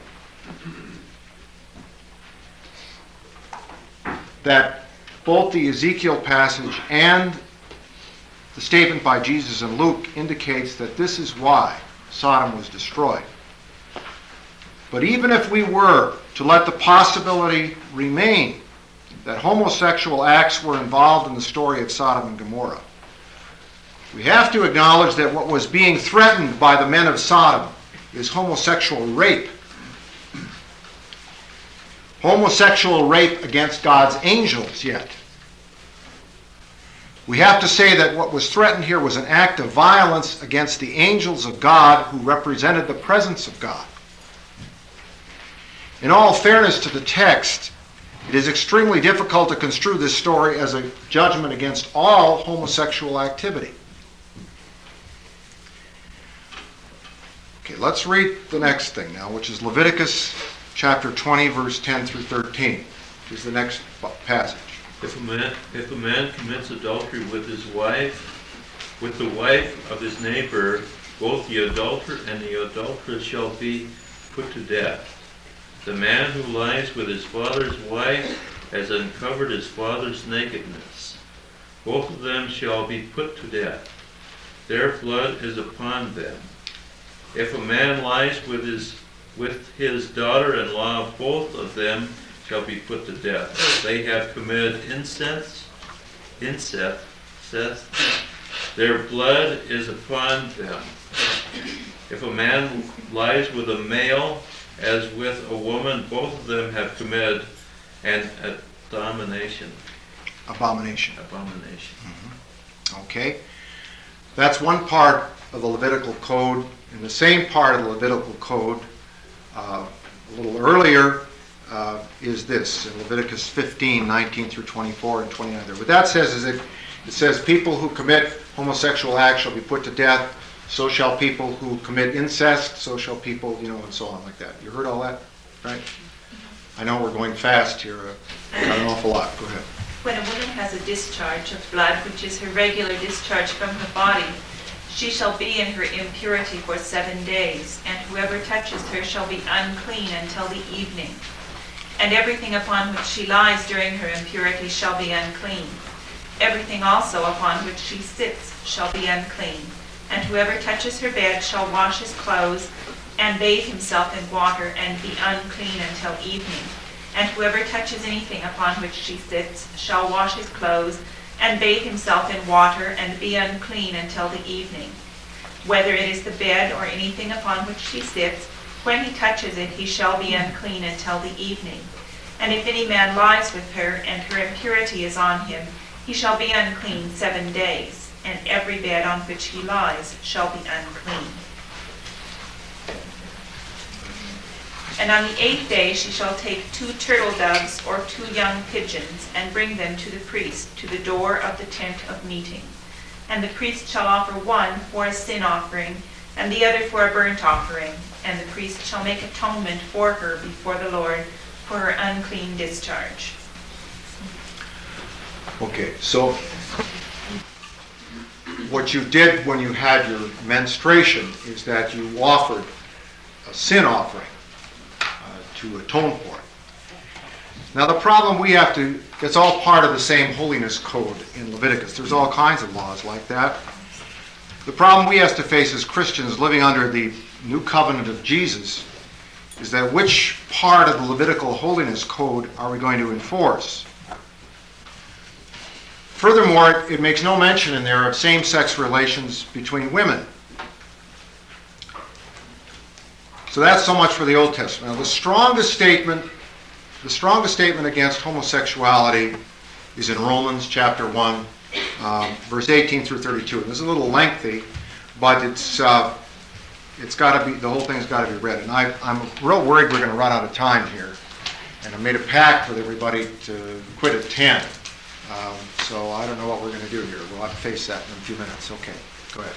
That both the Ezekiel passage and the statement by Jesus in Luke indicates that this is why Sodom was destroyed. But even if we were to let the possibility remain that homosexual acts were involved in the story of Sodom and Gomorrah, we have to acknowledge that what was being threatened by the men of Sodom is homosexual rape. Homosexual rape against God's angels yet. We have to say that what was threatened here was an act of violence against the angels of God who represented the presence of God. In all fairness to the text, it is extremely difficult to construe this story as a judgment against all homosexual activity. Okay, let's read the next thing now, which is Leviticus chapter twenty, verse ten through thirteen, which is the next passage.
If a man, if a man commits adultery with his wife, with the wife of his neighbor, both the adulterer and the adulteress shall be put to death. The man who lies with his father's wife has uncovered his father's nakedness. Both of them shall be put to death. Their blood is upon them. If a man lies with his with his daughter-in-law, both of them shall be put to death. They have committed incest, incest, incest. Their blood is upon them. If a man lies with a male as with a woman, both of them have committed an abomination.
Abomination.
Abomination.
Mm-hmm. Okay. That's one part of the Levitical code. In the same part of the Levitical code, uh, a little earlier, uh, is this, in Leviticus fifteen, nineteen through twenty-four and twenty-nine there. What that says is it, it says, people who commit homosexual acts shall be put to death, so shall people who commit incest, so shall people, you know, and so on like that. You heard all that, right? I know we're going fast here, uh, got an awful lot. Go ahead.
When a woman has a discharge of blood, which is her regular discharge from her body, she shall be in her impurity for seven days, and whoever touches her shall be unclean until the evening. And everything upon which she lies during her impurity shall be unclean. Everything also upon which she sits shall be unclean. And whoever touches her bed shall wash his clothes and bathe himself in water and be unclean until evening. And whoever touches anything upon which she sits shall wash his clothes and bathe himself in water and be unclean until the evening. Whether it is the bed or anything upon which she sits, when he touches it he shall be unclean until the evening. And if any man lies with her and her impurity is on him, he shall be unclean seven days, and every bed on which he lies shall be unclean. And on the eighth day she shall take two turtle doves or two young pigeons, and bring them to the priest, to the door of the tent of meeting. And the priest shall offer one for a sin offering, and the other for a burnt offering. And the priest shall make atonement for her before the Lord for her unclean discharge.
Okay, so what you did when you had your menstruation is that you offered a sin offering uh, to atone for it. Now the problem we have to, it's all part of the same holiness code in Leviticus. There's all kinds of laws like that. The problem we have to face as Christians living under the new covenant of Jesus is that which part of the Levitical holiness code are we going to enforce? Furthermore, it makes no mention in there of same-sex relations between women. So that's so much for the Old Testament. Now, the strongest statement, the strongest statement against homosexuality is in Romans chapter one, um, verse eighteen through thirty-two. And this is a little lengthy, but it's uh, it's got to be, the whole thing's got to be read. And I, I'm real worried we're going to run out of time here. And I made a pact with everybody to quit at ten. Um, so I don't know what we're going to do here. We'll have to face that in a few minutes. Okay, go ahead.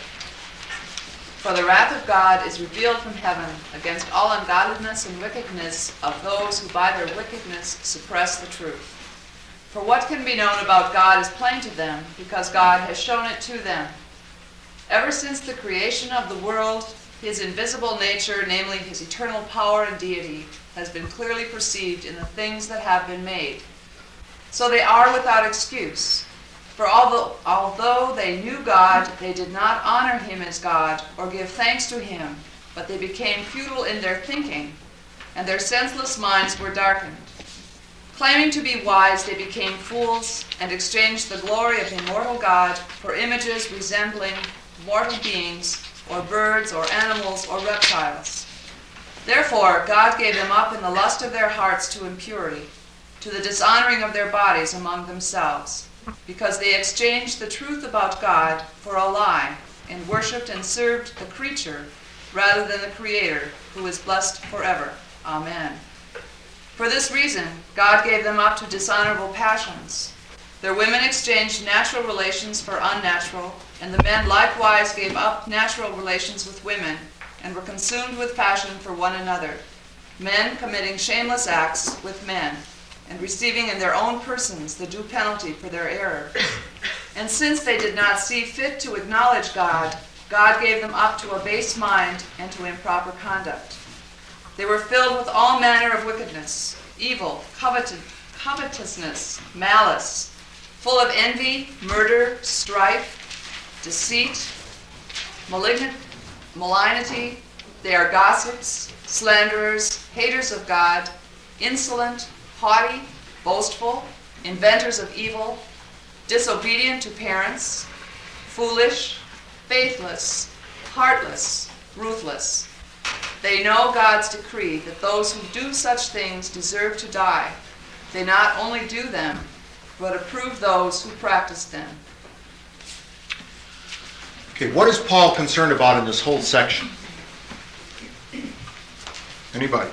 For the wrath of God is revealed from heaven against all ungodliness and wickedness of those who by their wickedness suppress the truth. For what can be known about God is plain to them, because God has shown it to them. Ever since the creation of the world, his invisible nature, namely his eternal power and deity, has been clearly perceived in the things that have been made. So they are without excuse. For although, although they knew God, they did not honor him as God or give thanks to him, but they became futile in their thinking, and their senseless minds were darkened. Claiming to be wise, they became fools and exchanged the glory of immortal God for images resembling mortal beings, or birds, or animals, or reptiles. Therefore, God gave them up in the lust of their hearts to impurity, to the dishonoring of their bodies among themselves, because they exchanged the truth about God for a lie, and worshipped and served the creature rather than the Creator, who is blessed forever. Amen. For this reason, God gave them up to dishonorable passions. Their women exchanged natural relations for unnatural, and the men likewise gave up natural relations with women, and were consumed with passion for one another, men committing shameless acts with men, and receiving in their own persons the due penalty for their error. And since they did not see fit to acknowledge God, God gave them up to a base mind and to improper conduct. They were filled with all manner of wickedness, evil, covet- covetousness, malice, full of envy, murder, strife, deceit, malignant, malignity, They are gossips, slanderers, haters of God, insolent, haughty, boastful, inventors of evil, disobedient to parents, foolish, faithless, heartless, ruthless. They know God's decree that those who do such things deserve to die. They not only do them, but approve those who practice them.
Okay, what is Paul concerned about in this whole section? Anybody?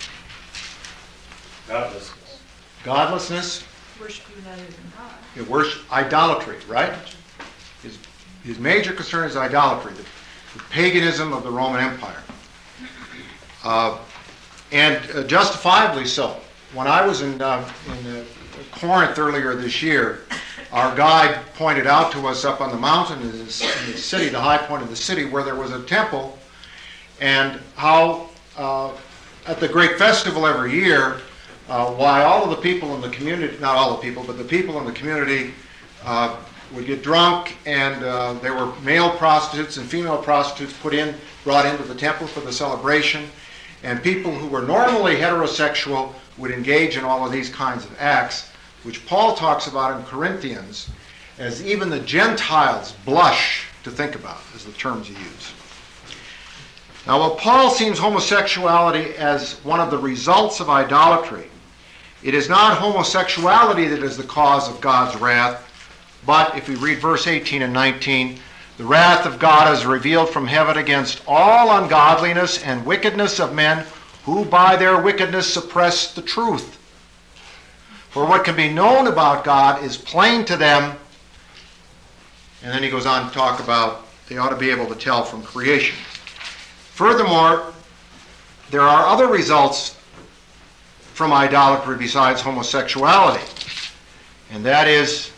Godlessness.
Godlessness?
Worship you other than God.
Yeah, worship, idolatry, right? His, his major concern is idolatry, the, the paganism of the Roman Empire. Uh, and uh, justifiably so. When I was in, uh, in uh, Corinth earlier this year, our guide pointed out to us up on the mountain in the, in the city, the high point of the city, where there was a temple, and how uh, at the great festival every year, uh, why all of the people in the community, not all the people, but the people in the community uh, would get drunk, and uh, there were male prostitutes and female prostitutes put in, brought into the temple for the celebration, and people who were normally heterosexual would engage in all of these kinds of acts, which Paul talks about in Corinthians as even the Gentiles blush to think about, is the terms he uses. Now, while Paul sees homosexuality as one of the results of idolatry, it is not homosexuality that is the cause of God's wrath, but if we read verse eighteen and nineteen, the wrath of God is revealed from heaven against all ungodliness and wickedness of men who by their wickedness suppress the truth. For what can be known about God is plain to them. And then he goes on to talk about they ought to be able to tell from creation. Furthermore, there are other results from idolatry besides homosexuality. And that is,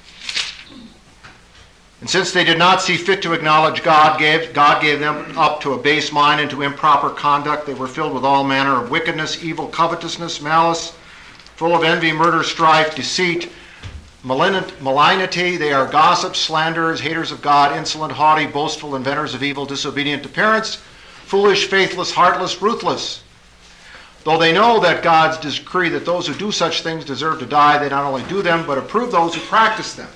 and since they did not see fit to acknowledge God, gave, God gave them up to a base mind and to improper conduct. They were filled with all manner of wickedness, evil, covetousness, malice, full of envy, murder, strife, deceit, malignity. They are gossips, slanderers, haters of God, insolent, haughty, boastful, inventors of evil, disobedient to parents, foolish, faithless, heartless, ruthless. Though they know that God's decree that those who do such things deserve to die, they not only do them, but approve those who practice them.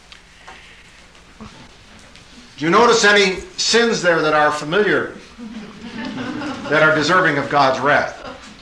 Do you notice any sins there that are familiar, that are deserving of God's wrath?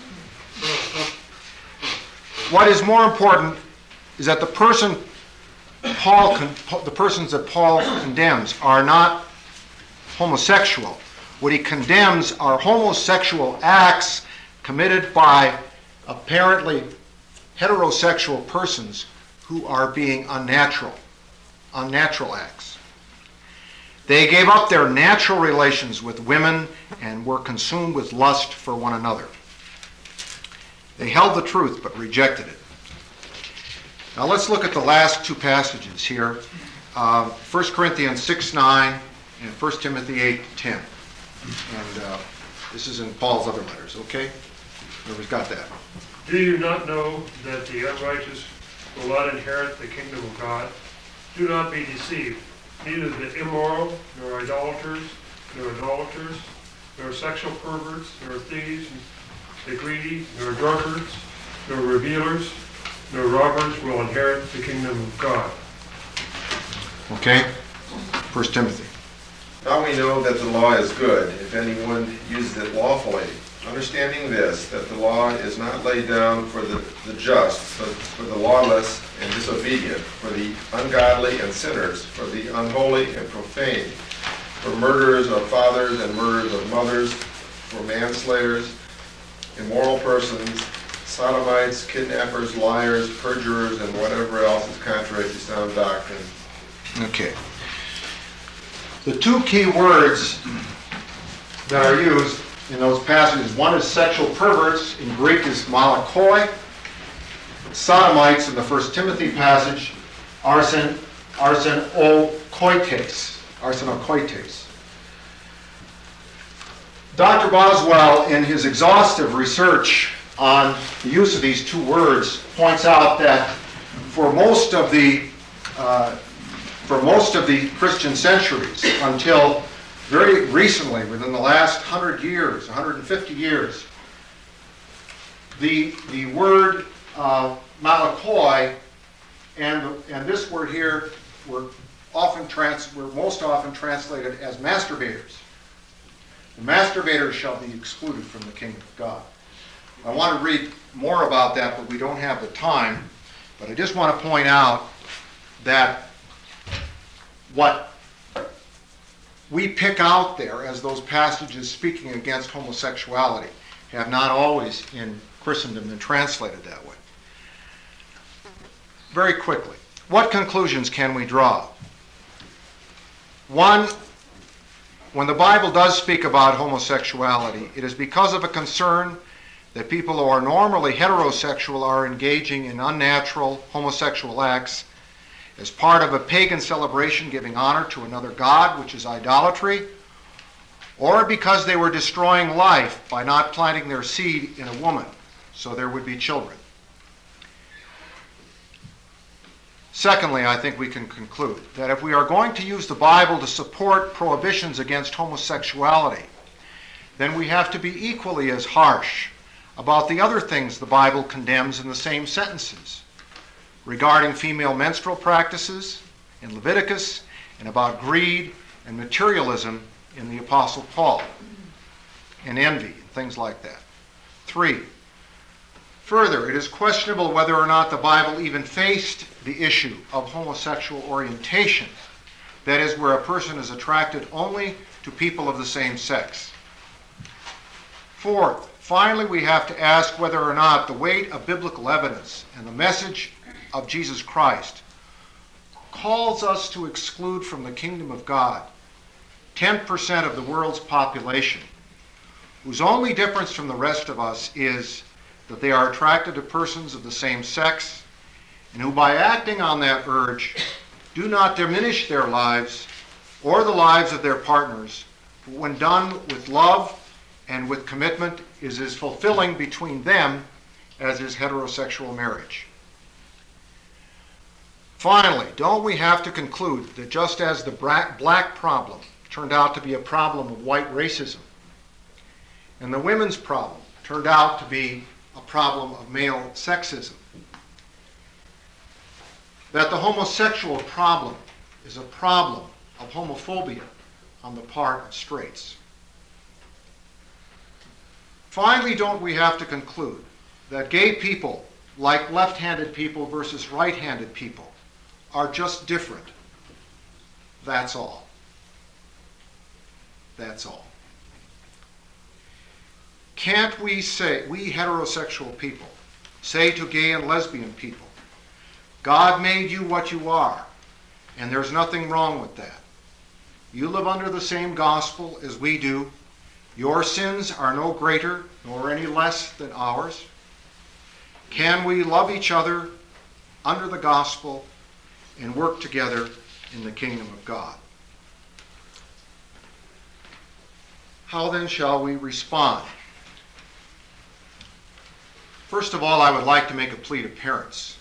What is more important is that the person Paul, con- the persons that Paul condemns are not homosexual. What he condemns are homosexual acts committed by apparently heterosexual persons who are being unnatural, unnatural acts. They gave up their natural relations with women and were consumed with lust for one another. They held the truth but rejected it. Now let's look at the last two passages here. Uh, First Corinthians six nine and First Timothy eight ten. And uh, this is in Paul's other letters, okay? Whoever's got that.
Do you not know that the unrighteous will not inherit the kingdom of God? Do not be deceived. Neither the immoral, nor idolaters, nor idolaters, nor sexual perverts, nor thieves, the greedy, nor drunkards, nor revealers, nor robbers will inherit the kingdom of God.
Okay? First Timothy.
Now we know that the law is good if anyone uses it lawfully, understanding this, that the law is not laid down for the, the just, but for the lawless and disobedient, for the ungodly and sinners, for the unholy and profane, for murderers of fathers and murderers of mothers, for manslayers, immoral persons, sodomites, kidnappers, liars, perjurers, and whatever else is contrary to sound doctrine.
Okay. The two key words that are used in those passages, one is sexual perverts, in Greek is malakoi. Sodomites in the First Timothy passage, arsen, arsen o koites, arsen o koites. Doctor Boswell, in his exhaustive research on the use of these two words, points out that for most of the uh, for most of the Christian centuries, until very recently, within the last one hundred years, one hundred fifty years, the, the word uh, malakoi and, and this word here were often trans, were most often translated as masturbators. The masturbators shall be excluded from the kingdom of God. I want to read more about that, but we don't have the time. But I just want to point out that what we pick out there as those passages speaking against homosexuality have not always in Christendom been translated that way. Very quickly, what conclusions can we draw? One, when the Bible does speak about homosexuality, it is because of a concern that people who are normally heterosexual are engaging in unnatural homosexual acts as part of a pagan celebration giving honor to another god, which is idolatry, or because they were destroying life by not planting their seed in a woman, so there would be children. Secondly, I think we can conclude that if we are going to use the Bible to support prohibitions against homosexuality, then we have to be equally as harsh about the other things the Bible condemns in the same sentences, regarding female menstrual practices in Leviticus, and about greed and materialism in the Apostle Paul, and envy, and things like that. Three, further, it is questionable whether or not the Bible even faced the issue of homosexual orientation, that is, where a person is attracted only to people of the same sex. Fourth, finally, we have to ask whether or not the weight of biblical evidence and the message of Jesus Christ calls us to exclude from the kingdom of God ten percent of the world's population, whose only difference from the rest of us is that they are attracted to persons of the same sex, and who by acting on that urge do not diminish their lives or the lives of their partners, but when done with love and with commitment is as fulfilling between them as is heterosexual marriage. Finally, don't we have to conclude that just as the black problem turned out to be a problem of white racism, and the women's problem turned out to be a problem of male sexism, that the homosexual problem is a problem of homophobia on the part of straights. Finally, don't we have to conclude that gay people, like left-handed people versus right-handed people, are just different? That's all. That's all. Can't we say, we heterosexual people, say to gay and lesbian people, God made you what you are, and there's nothing wrong with that. You live under the same gospel as we do. Your sins are no greater nor any less than ours. Can we love each other under the gospel and work together in the kingdom of God? How then shall we respond? First of all, I would like to make a plea to parents.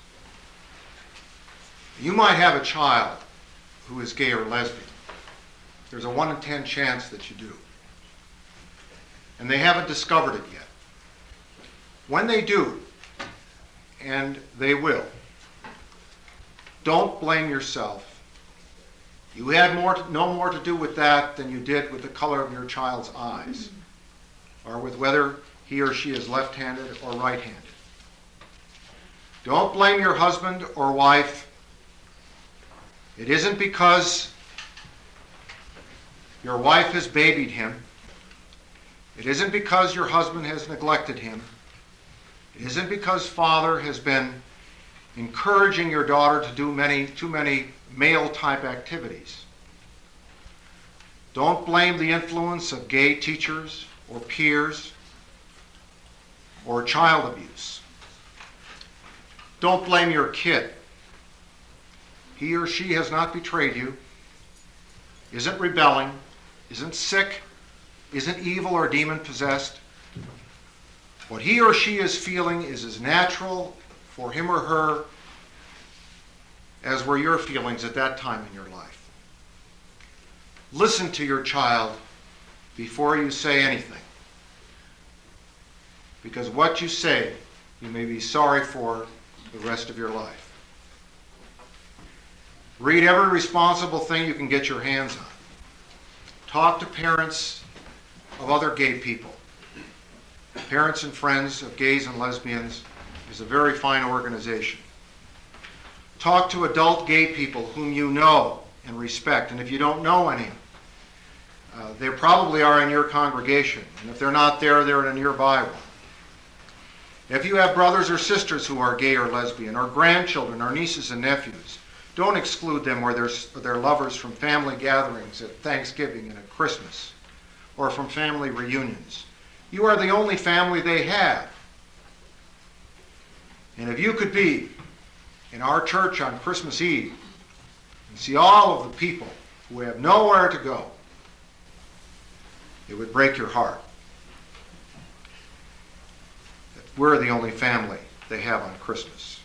You might have a child who is gay or lesbian. There's a one in ten chance that you do. And they haven't discovered it yet. When they do, and they will, don't blame yourself. You had more to, no more to do with that than you did with the color of your child's eyes, or with whether he or she is left-handed or right-handed. Don't blame your husband or wife. It isn't because your wife has babied him. It isn't because your husband has neglected him. It isn't because father has been encouraging your daughter to do many, too many male-type activities. Don't blame the influence of gay teachers or peers or child abuse. Don't blame your kid. He or she has not betrayed you, isn't rebelling, isn't sick, isn't evil or demon-possessed. What he or she is feeling is as natural for him or her as were your feelings at that time in your life. listen to your child before you say anything. Because what you say, you may be sorry for the rest of your life. Read every responsible thing you can get your hands on. Talk to parents of other gay people. Parents and Friends of Gays and Lesbians is a very fine organization. Talk to adult gay people whom you know and respect. And if you don't know any, uh, they probably are in your congregation. And if they're not there, they're in a nearby one. If you have brothers or sisters who are gay or lesbian, or grandchildren, or nieces and nephews, don't exclude them or their, their lovers from family gatherings at Thanksgiving and at Christmas, or from family reunions. You are the only family they have. And if you could be in our church on Christmas Eve and see all of the people who have nowhere to go, it would break your heart. That we're the only family they have on Christmas.